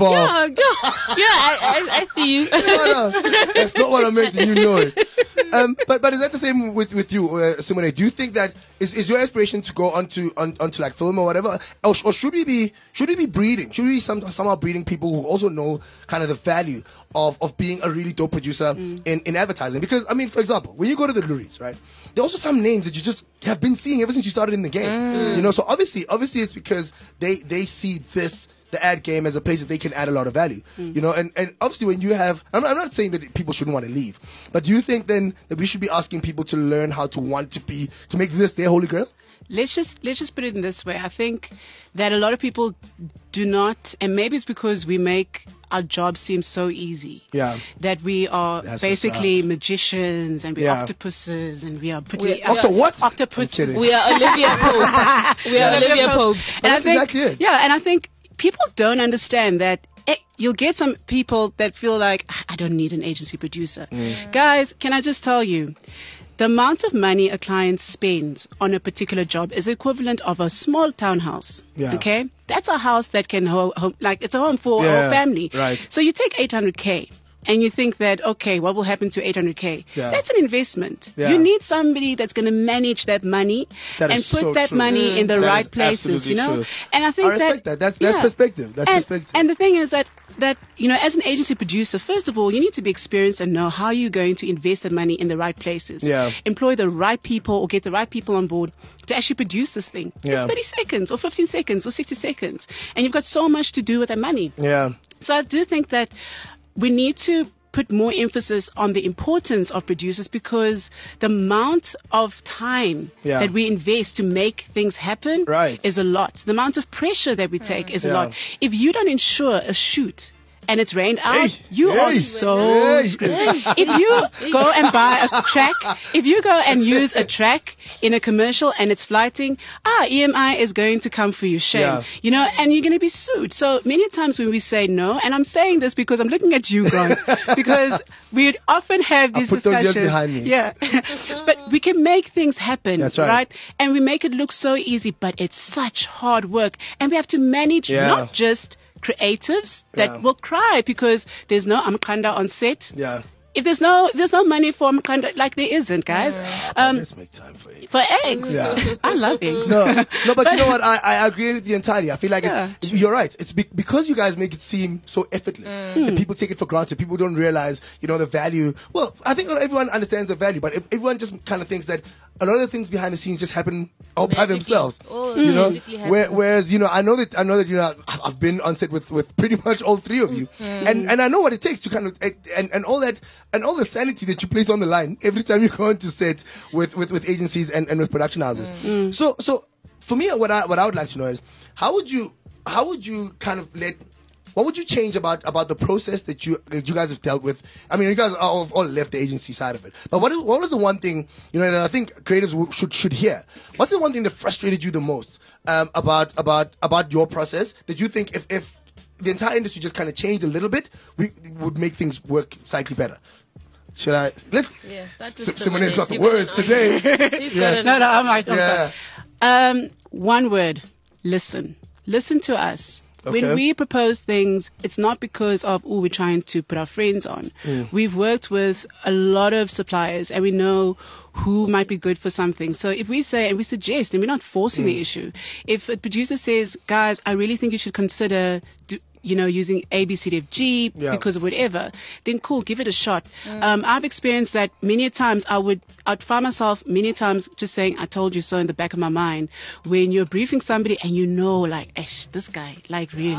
I see you. No, that's not what I meant, and you know it. But is that the same with you, Simone? Do you think that is your aspiration to go onto like film or whatever, or should we be breeding? Should we be somehow breeding people who also know kind of the value of being a really dope producer in advertising? Because I mean, for example, when you go to the Luries, right, there are also some names that you just have been seeing ever since you started in the game. So obviously it's because they see the ad game as a place that they can add a lot of value, and obviously when you have, I'm not saying that people shouldn't want to leave, but do you think then that we should be asking people to learn how to make this their holy grail? Let's just put it in this way. I think that a lot of people do not, and maybe it's because we make our job seem so easy. Yeah. That we are basically magicians and we're octopuses and we are octopuses. We are Olivia Pope. Olivia Pope. And I think, exactly it. Yeah, and I think people don't understand that. You'll get some people that feel like, I don't need an agency producer. Guys, can I just tell you, the amount of money a client spends on a particular job is equivalent of a small townhouse. Yeah. Okay? That's a house that can it's a home for a whole family. Right. So you take 800K. And you think that, okay, what will happen to 800K? Yeah. That's an investment. Yeah. You need somebody that's going to manage that money and put that money in the right places, True. And I think I respect that. That's perspective. That's perspective. And the thing is that as an agency producer, first of all, you need to be experienced and know how you're going to invest that money in the right places. Yeah. Employ the right people or get the right people on board to actually produce this thing. Yeah. It's 30 seconds or 15 seconds or 60 seconds. And you've got so much to do with that money. Yeah. So I do think that we need to put more emphasis on the importance of producers, because the amount of time that we invest to make things happen is a lot. The amount of pressure that we take is a lot. If you don't ensure a shoot and it's rained out, you are so screwed. If you go and buy a track, if you go and use a track in a commercial and it's flighting, EMI is going to come for you, shame. And you're going to be sued. So many times when we say no, and I'm saying this because I'm looking at you, Grant, because we often have these discussions. Those years behind me. Yeah. But we can make things happen. That's right. And we make it look so easy, but it's such hard work. And we have to manage not just creatives that will cry because there's no Amkanda on set. Yeah. If there's no money for Amkanda, like there isn't, guys. Let's make time for eggs. For eggs. Yeah. I love eggs. No, but you know what? I agree with you entirely. I feel like you're right. It's because you guys make it seem so effortless that people take it for granted. People don't realize, the value. Well, I think not everyone understands the value, but everyone just kind of thinks that a lot of things behind the scenes just happen all by themselves. Whereas I know that I've been on set with pretty much all three of you, and I know what it takes to kind of and all that and all the sanity that you place on the line every time you go into set with agencies and with production houses. So for me, what I would like to know is how would you kind of what would you change about the process that you guys have dealt with? I mean, you guys all left the agency side of it. But what was the one thing, that I think creatives should hear? What's the one thing that frustrated you the most about your process that you think if the entire industry just kind of changed a little bit, we would make things work slightly better? Should I? Simone's got the words today. I'm like, one word: listen. Listen to us. Okay. When we propose things, it's not because of, we're trying to put our friends on. We've worked with a lot of suppliers and we know who might be good for something. So if we say and we suggest, and we're not forcing the issue, if a producer says, guys, I really think you should consider using A, B, C, D, F, G because of whatever, then cool, give it a shot. I've experienced that many times. I'd find myself many times just saying, I told you so in the back of my mind when you're briefing somebody and like, this guy, like really,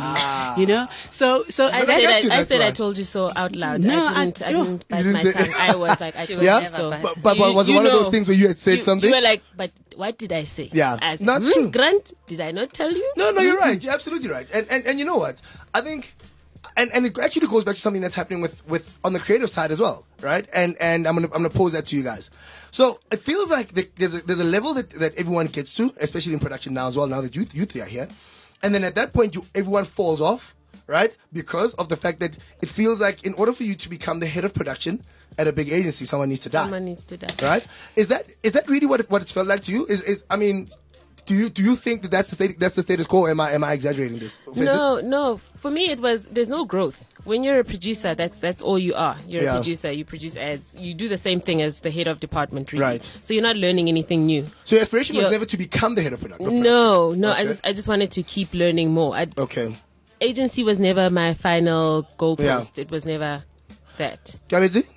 So I said I told you so out loud. No, I didn't bite my tongue. I was like, I told you so. But was it one of those things where you had said something? You were like, but what did I say? Yeah, that's true. Grant, did I not tell you? No, you're right. You're absolutely right. And you know what? I think and it actually goes back to something that's happening with on the creative side as well, right? And I'm gonna pose that to you guys. So it feels like there's a level that everyone gets to, especially in production now as well. Now that you three are here, and then at that point everyone falls off, right? Because of the fact that it feels like in order for you to become the head of production at a big agency, someone needs to die. Someone needs to die. Right? Is that really what it's felt like to you? I mean, do you think that's the status quo? Am I exaggerating this? No. For me, there's no growth. When you're a producer, that's all you are. You're a producer. You produce ads. You do the same thing as the head of department, really. Right. So you're not learning anything new. So your aspiration was never to become the head of production. No. Okay. I just wanted to keep learning more. Okay. Agency was never my final goalpost. It was never that. Gabezi?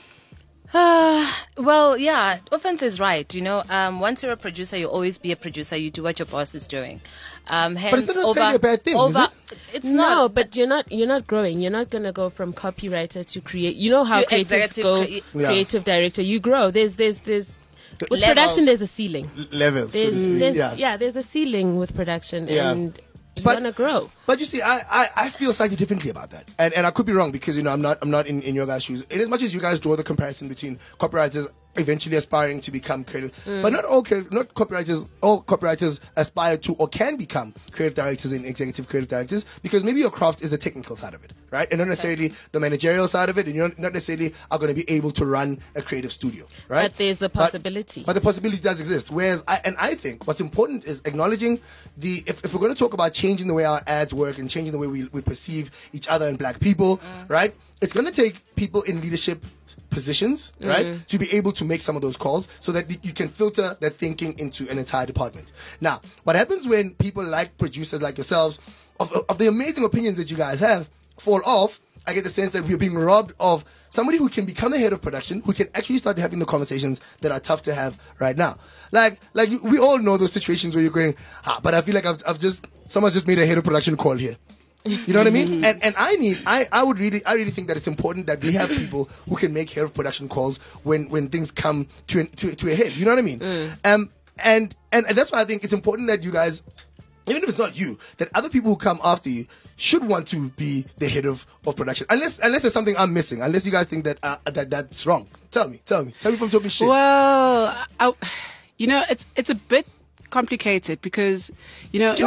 Well, yeah, Offense is right. Once you're a producer, you'll always be a producer. You do what your boss is doing. But it's not necessarily a bad thing, is it? It's no, not. But you're not growing. You're not gonna go from copywriter to create. You know how creatives go. Creative director. You grow. There's with production. There's a ceiling. Levels. There's a ceiling with production, and you want to grow. But you see, I feel slightly differently about that, and I could be wrong because I'm not in your guys' shoes. In as much as you guys draw the comparison between copywriters eventually aspiring to become creative, but not all copywriters aspire to or can become creative directors and executive creative directors, because maybe your craft is the technical side of it, right, and not necessarily the managerial side of it, and you're not necessarily are going to be able to run a creative studio, right? But there's the possibility. But the possibility does exist. Whereas I think what's important is acknowledging if we're going to talk about changing the way our ads work and changing the way we perceive each other and black people, right? It's going to take people in leadership positions, right, to be able to make some of those calls so that you can filter that thinking into an entire department. Now, what happens when people like producers like yourselves, of the amazing opinions that you guys have, fall off, I get the sense that we're being robbed of somebody who can become a head of production, who can actually start having the conversations that are tough to have right now. Like we all know those situations where you're going, but I feel like someone's just made a head of production call here. You know what I mean? And I really think that it's important that we have people who can make head of production calls when things come to a head. You know what I mean? And that's why I think it's important that you guys, even if it's not you, that other people who come after you should want to be the head of production. Unless there's something I'm missing. Unless you guys think that that's wrong. Tell me if I'm talking shit. Well, it's a bit complicated because, in all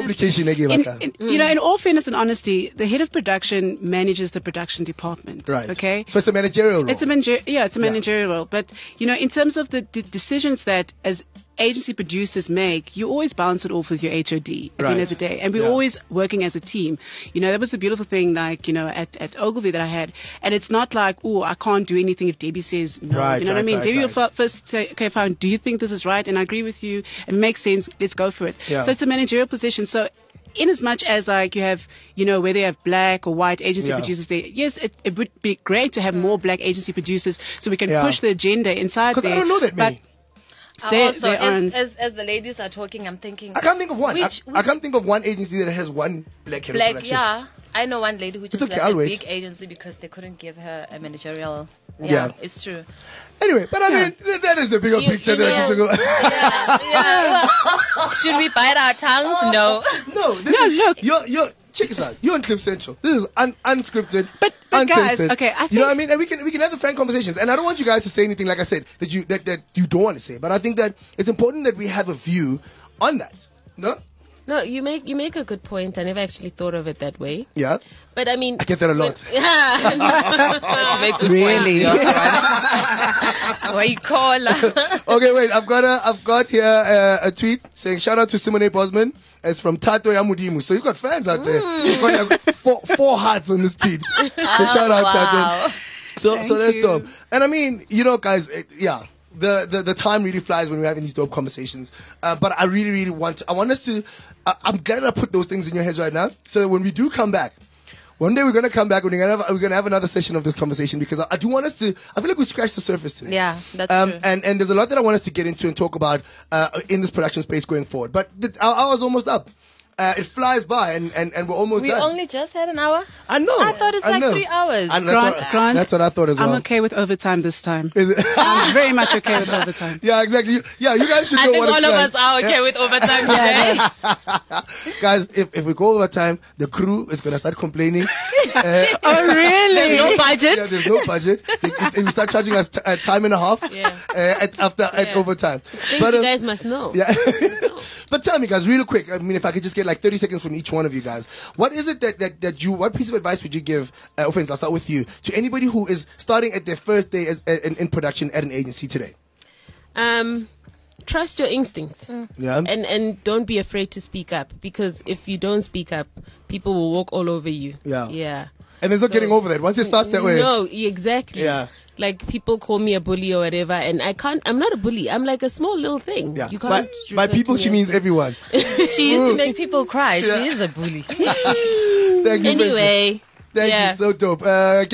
fairness and honesty, the head of production manages the production department. Right. Okay. So it's a managerial role. It's a managerial role. But, in terms of the decisions that as agency producers make, you always bounce it off with your HOD at the end of the day. And we're always working as a team. That was the beautiful thing, at Ogilvy that I had. And it's not like, I can't do anything if Debbie says no. What I mean? Debbie will first say, okay, fine, do you think this is right? And I agree with you. It makes sense. Let's go for it. Yeah. So it's a managerial position. So in as much as you have, whether you have black or white agency producers there, yes, it would be great to have more black agency producers so we can push the agenda inside there. Because I don't know that many. As the ladies are talking, I'm thinking, I can't think of one. I can't think of one agency that has one black head of production. Yeah. I know one lady who just left a big agency because they couldn't give her a managerial. Yeah, it's true. Anyway, but I mean, that is the bigger picture that I Well, should we bite our tongues? No. Look. Check this out. You're on Clip Central. This is unscripted, but guys, okay, I think, you know what I mean? And we can have the frank conversations. And I don't want you guys to say anything, like I said, that you don't want to say. But I think that it's important that we have a view on that. No, you make a good point. I never actually thought of it that way. Yeah. But I mean, I get that a lot. Really? What you call? Okay, wait. I've got here a tweet saying shout out to Simone Bosman. It's from Tato Yamudimu. So you got fans out there. You've got four hearts on this tweet. So shout out Tato. So that's dope. And I mean, guys, the time really flies when we're having these dope conversations. But I really, really want us to, I'm glad I put those things in your heads right now, so that when we do come back, one day we're going to come back and we're going to have another session of this conversation, because I do want us to, I feel like we scratched the surface today. Yeah, that's true. And there's a lot that I want us to get into and talk about in this production space going forward. But our hour's almost up. it flies by, and we're almost done. We only just had an hour? I know. I thought it's like 3 hours. Grant, that's what I thought as well. I'm okay with overtime this time. I'm very much okay with overtime. Yeah, exactly. You guys should know what it's like. I think all of us are okay with overtime today. Guys, if we go overtime, the crew is going to start complaining. Oh, really? There's no budget? Yeah, there's no budget. They start charging us time and a half at overtime. But you guys must know. Yeah. But tell me, guys, real quick. I mean, if I could just get like 30 seconds from each one of you guys. What is it what piece of advice would you give, Offense, I'll start with you, to anybody who is starting at their first day in production at an agency today? Trust your instincts. Yeah. And don't be afraid to speak up, because if you don't speak up, people will walk all over you. Yeah. Yeah. And there's no getting over that. Once it starts that way. No, exactly. Yeah. Like, people call me a bully or whatever, and I'm not a bully. I'm like a small little thing. Yeah. You can't by people, she means everyone. She used to make people cry. Yeah. She is a bully. Thank you. Anyway. Thank you. So dope.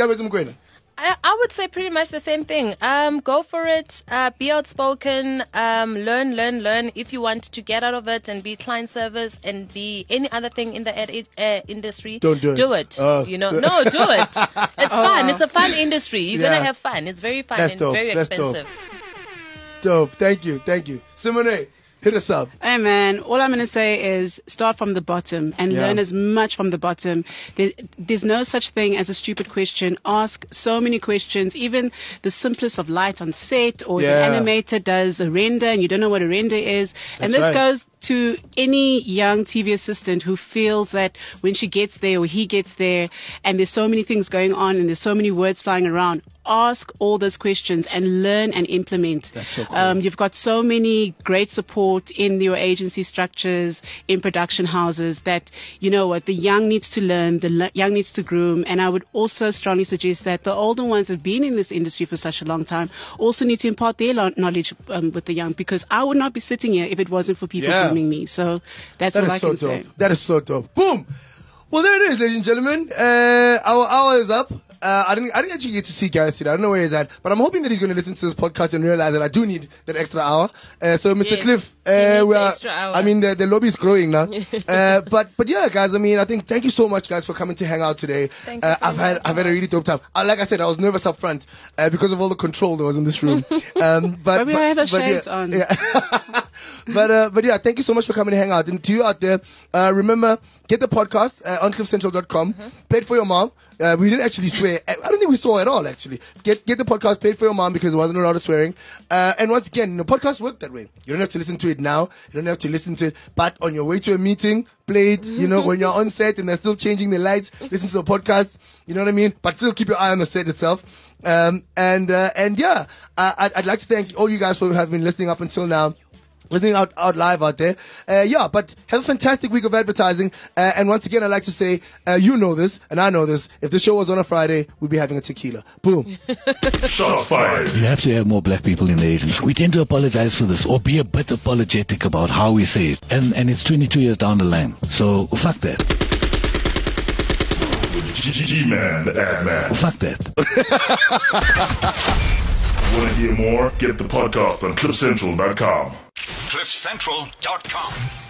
I would say pretty much the same thing. Go for it. Be outspoken. Learn. If you want to get out of it and be client service and be any other thing in the ad industry, don't do it. No, do it. It's fun. It's a fun industry. You're gonna have fun. It's very fun. That's and dope. very expensive. Dope. Thank you. Simone, hit us up. Hey man, all I'm going to say is start from the bottom and learn as much from the bottom. There's no such thing as a stupid question. Ask so many questions. Even the simplest of light on set, or the animator does a render and you don't know what a render is. And this goes to any young TV assistant who feels that when she gets there or he gets there and there's so many things going on and there's so many words flying around, ask all those questions and learn and implement. That's so cool. You've got so many great support in your agency structures, in production houses, that, you know what, the young needs to learn, the young needs to groom. And I would also strongly suggest that the older ones have been in this industry for such a long time also need to impart their knowledge with the young, because I would not be sitting here if it wasn't for people grooming me. So that's what I can say. That is so dope. Boom! Well, there it is, ladies and gentlemen. Our hour is up. I didn't actually get to see Gareth today. I don't know where he's at, but I'm hoping that he's going to listen to this podcast and realize that I do need that extra hour. So, Mr. Cliff, extra hour. I mean, the lobby is growing now. But yeah, guys, I mean, I think thank you so much, guys, for coming to hang out today. Thank you. I've had a really dope time. Like I said, I was nervous up front because of all the control that was in this room. But we have our shades on. Yeah. But yeah, thank you so much for coming to hang out. And to you out there, remember, get the podcast on cliffcentral.com. Play it for your mom. We didn't actually swear. I don't think we saw at all, actually. Get the podcast, paid for your mom, because there wasn't a lot of swearing. And once again, the podcast work that way. You don't have to listen to it now. You don't have to listen to it. But on your way to a meeting, play it. You know, when you're on set and they're still changing the lights, listen to the podcast. You know what I mean? But still keep your eye on the set itself. And yeah, I'd like to thank all you guys for having been listening up until now. Listening out live out there. But have a fantastic week of advertising. And once again, I'd like to say, you know this, and I know this. If the show was on a Friday, we'd be having a tequila. Boom. Shots fired. You have to have more black people in the agency. We tend to apologize for this, or be a bit apologetic about how we say it. And it's 22 years down the line. So, fuck that. G-Man, the ad man. Fuck that. Want to hear more? Get the podcast on cliffcentral.com. cliffcentral.com